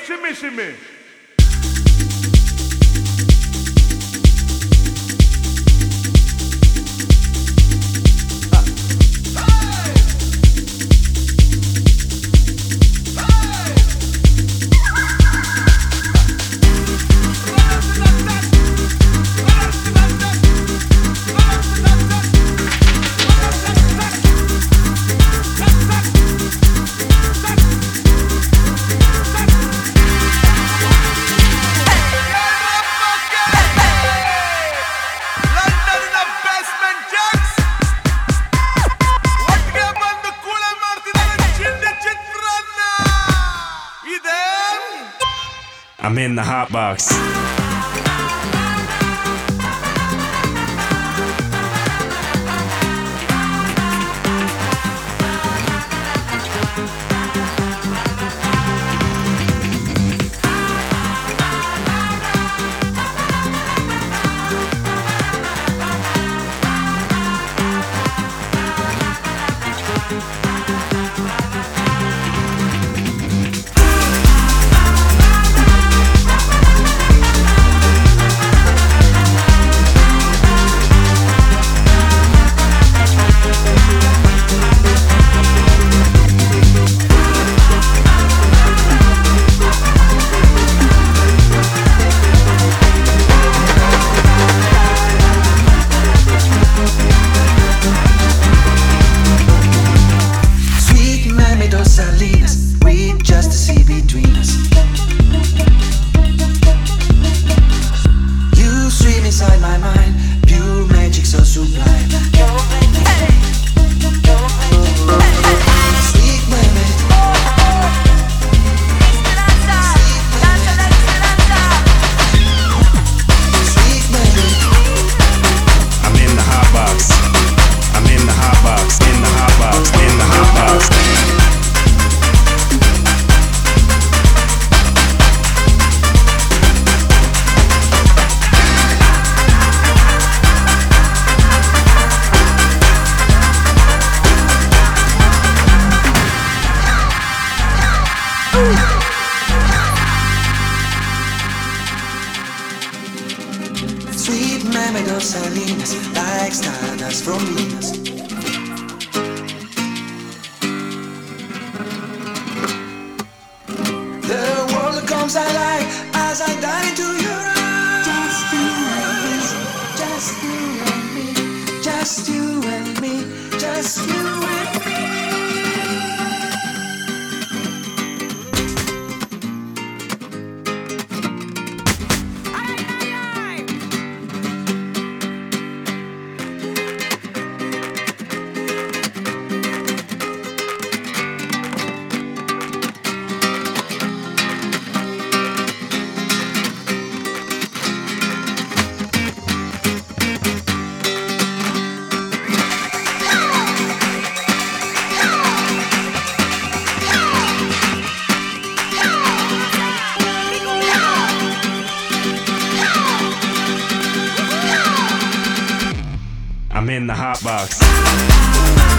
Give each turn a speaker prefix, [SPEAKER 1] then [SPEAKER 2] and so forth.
[SPEAKER 1] shimmy, shimmy.
[SPEAKER 2] I'm in the hot box.
[SPEAKER 3] Salinas, read just to see between us. You swim inside my mind, pure magic so sublime. Sweet mermaid, sweet mermaid.
[SPEAKER 2] I'm in the hot box. I'm in the hot box. In the hot box. In the hot box.
[SPEAKER 3] Sweet mermaid of Salinas, like stardust from Venus. The world comes alive as I dive into your arms. Just you and me, just you and me, just you and me.
[SPEAKER 2] I'm in the hot box.